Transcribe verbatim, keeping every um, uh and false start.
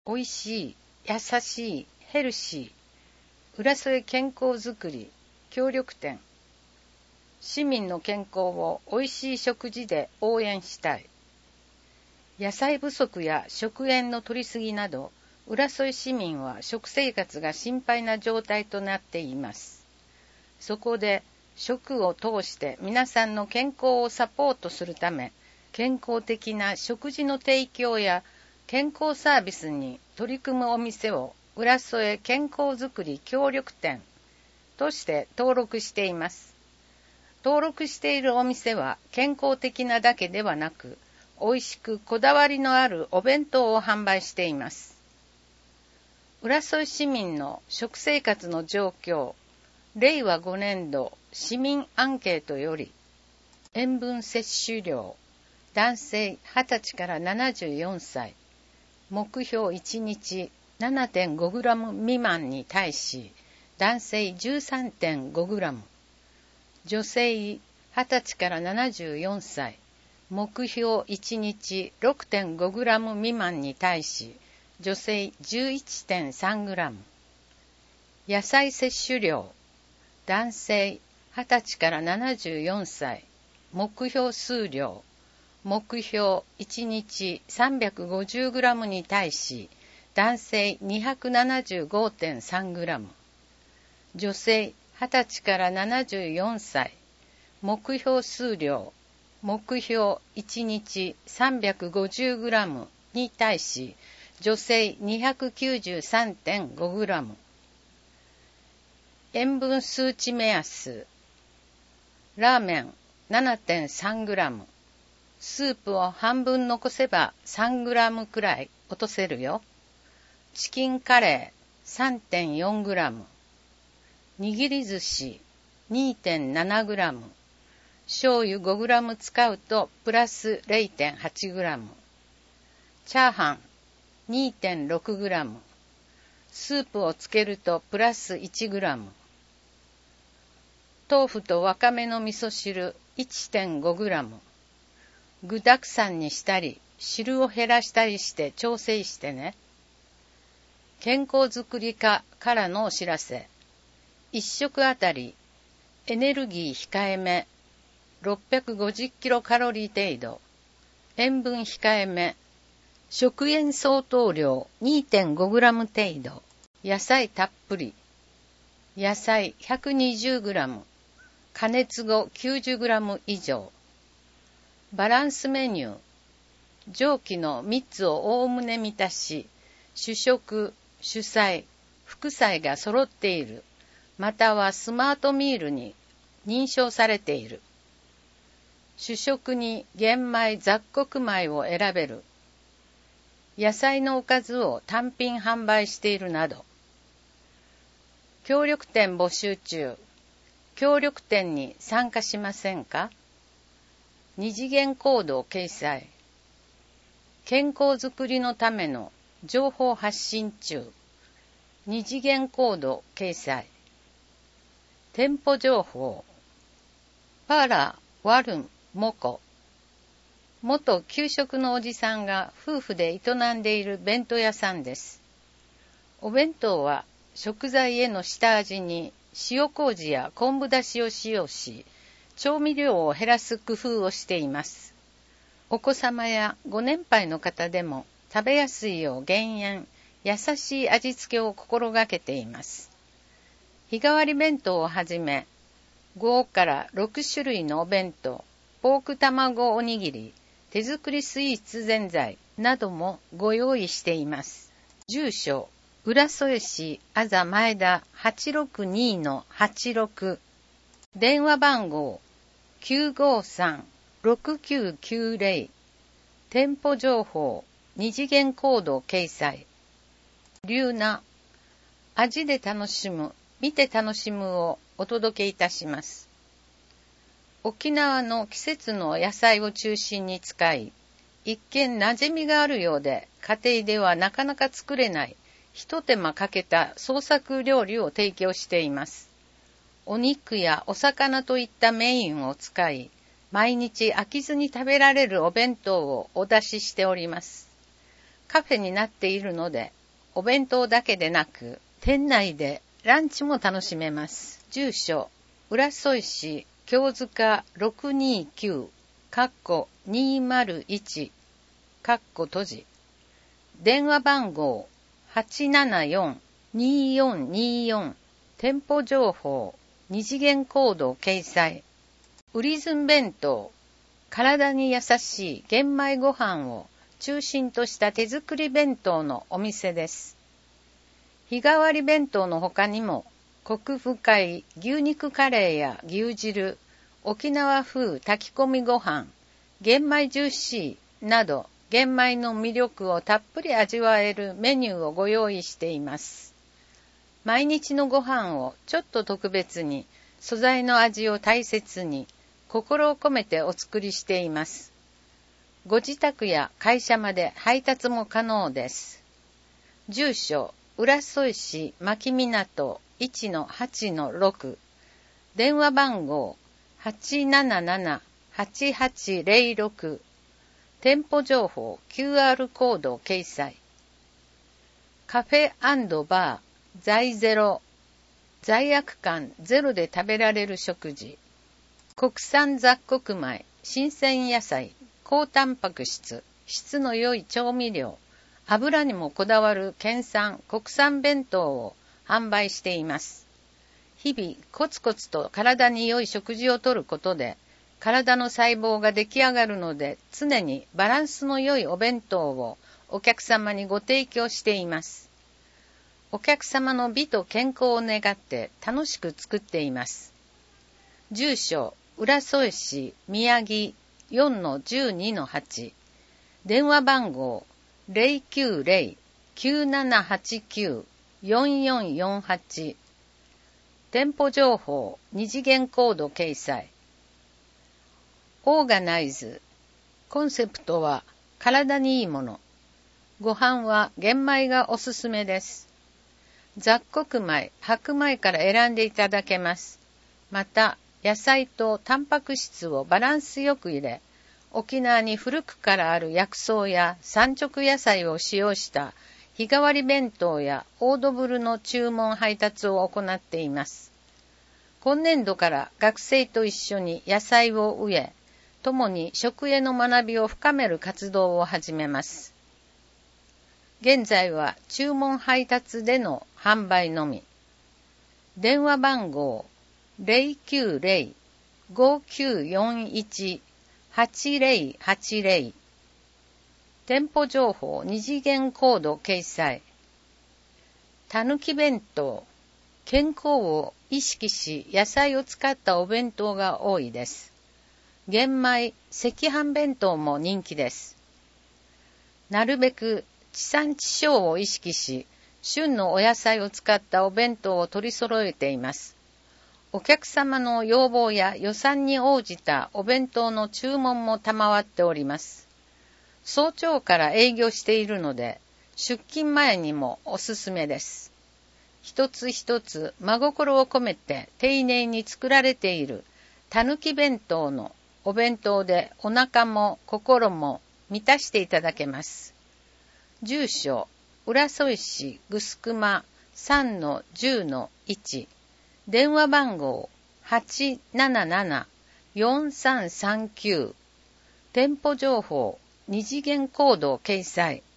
おいしい、優しい、ヘルシー、浦添健康づくり協力店。市民の健康をおいしい食事で応援したい。野菜不足や食塩の摂りすぎなど、浦添市民は食生活が心配な状態となっています。そこで食を通して皆さんの健康をサポートするため、健康的な食事の提供や健康サービスに取り組むお店を浦添健康づくり協力店として登録しています。登録しているお店は健康的なだけではなく、美味しくこだわりのあるお弁当を販売しています。浦添市民の食生活の状況、れいわごねんど市民アンケートより、塩分摂取量、男性はたちからななじゅうよんさい、目標いちにち ななてんごグラム 未満に対し、男性 じゅうさんてんごグラム、女性はたちからななじゅうよんさい、目標いちにち ろくてんごグラム 未満に対し、女性 じゅういちてんさんグラム、野菜摂取量、男性はたちからななじゅうよんさい、目標数量、目標いちにち さんびゃくごじゅうグラム に対し、男性 にひゃくななじゅうごてんさんグラム、女性はたちからななじゅうよんさい、目標数量、目標いちにち さんびゃくごじゅうグラム に対し、女性 にひゃくきゅうじゅうさんてんごグラム。塩分数値目安、ラーメン ななてんさんグラム、スープを半分残せばさんグラムくらい落とせるよ。チキンカレー さんてんよんグラム、握り寿司 にてんななグラム、醤油ごグラム使うとプラス れいてんはちグラム、チャーハン にてんろくグラム、スープをつけるとプラスいちグラム、豆腐とわかめの味噌汁 いってんごグラム、具だくさんにしたり汁を減らしたりして調整してね。健康づくり課からのお知らせ。一食あたりエネルギー控えめ、ろっぴゃくごじゅうキロカロリー程度、塩分控えめ、食塩相当量 にてんごグラム 程度、野菜たっぷり、野菜 ひゃくにじゅうグラム、加熱後 きゅうじゅうグラム 以上、バランスメニュー、上記のみっつをおおむね満たし、主食、主菜、副菜が揃っている、またはスマートミールに認証されている。主食に玄米、雑穀米を選べる。野菜のおかずを単品販売しているなど。協力店募集中。協力店に参加しませんか？二次元コードを掲載。健康づくりのための情報発信中。二次元コード掲載。店舗情報。パーラー、ワルン、モコ。元給食のおじさんが夫婦で営んでいる弁当屋さんです。お弁当は食材への下味に塩麹や昆布だしを使用し、調味料を減らす工夫をしています。お子様やご年配の方でも食べやすいよう減塩、優しい味付けを心がけています。日替わり弁当をはじめ、ごからろくしゅるいのお弁当、ポーク卵おにぎり、手作りスイーツぜんざいなどもご用意しています。住所、浦添市あざ前田 はちろくにのはちろく、電話番号 きゅうごさん ろくきゅうきゅうぜろ、店舗情報、二次元コード掲載。龍名、味で楽しむ、見て楽しむをお届けいたします。沖縄の季節の野菜を中心に使い、一見馴染みがあるようで家庭ではなかなか作れない一手間かけた創作料理を提供しています。お肉やお魚といったメインを使い、毎日飽きずに食べられるお弁当をお出ししております。 カフェになっているので、お弁当だけでなく、店内でランチも楽しめます。住所、浦添市京塚ろくにきゅう、かっこにーまるいち、かっこ閉じ。電話番号 はちななよん にーよんにーよん、店舗情報、二次元コード掲載。ウリズン弁当、体に優しい玄米ご飯を中心とした手作り弁当のお店です。日替わり弁当の他にも、コク深い牛肉カレーや牛汁、沖縄風炊き込みご飯、玄米ジューシーなど、玄米の魅力をたっぷり味わえるメニューをご用意しています。毎日のご飯をちょっと特別に、素材の味を大切に、心を込めてお作りしています。ご自宅や会社まで配達も可能です。住所、浦添市牧港 いちのはちのろく、電話番号 はちなななな はちはちぜろろく、店舗情報 キューアール コード掲載。カフェ&バー、在ゼロ、罪悪感ゼロで食べられる食事。国産雑穀米、新鮮野菜、高タンパク質、質の良い調味料、油にもこだわる県産、国産弁当を販売しています。日々コツコツと体に良い食事をとることで、体の細胞が出来上がるので、常にバランスの良いお弁当をお客様にご提供しています。お客様の美と健康を願って楽しく作っています。住所、浦添市宮城 よんのじゅうにのはち、電話番号 ゼロきゅうゼロ きゅうななはちきゅう よんよんよんはち、店舗情報二次元コード掲載。オーガナイズ。コンセプトは体にいいもの。ご飯は玄米がおすすめです。雑穀米、白米から選んでいただけます。また、野菜とタンパク質をバランスよく入れ、沖縄に古くからある薬草や産直野菜を使用した日替わり弁当やオードブルの注文配達を行っています。今年度から学生と一緒に野菜を植え、共に食への学びを深める活動を始めます。現在は注文配達での販売のみ。電話番号 ゼロきゅうゼロ ごきゅうよんいち はちゼロはちゼロ、店舗情報二次元コード掲載。たぬき弁当、健康を意識し野菜を使ったお弁当が多いです。玄米、赤飯弁当も人気です。なるべく地産地消を意識し、旬のお野菜を使ったお弁当を取り揃えています。お客様の要望や予算に応じたお弁当の注文も賜っております。早朝から営業しているので、出勤前にもおすすめです。一つ一つ真心を込めて丁寧に作られているたぬき弁当のお弁当でお腹も心も満たしていただけます。住所、浦添市ぐすくま さんのじゅうのいち、電話番号 はちなななな よんさんさんきゅう、店舗情報二次元コード掲載。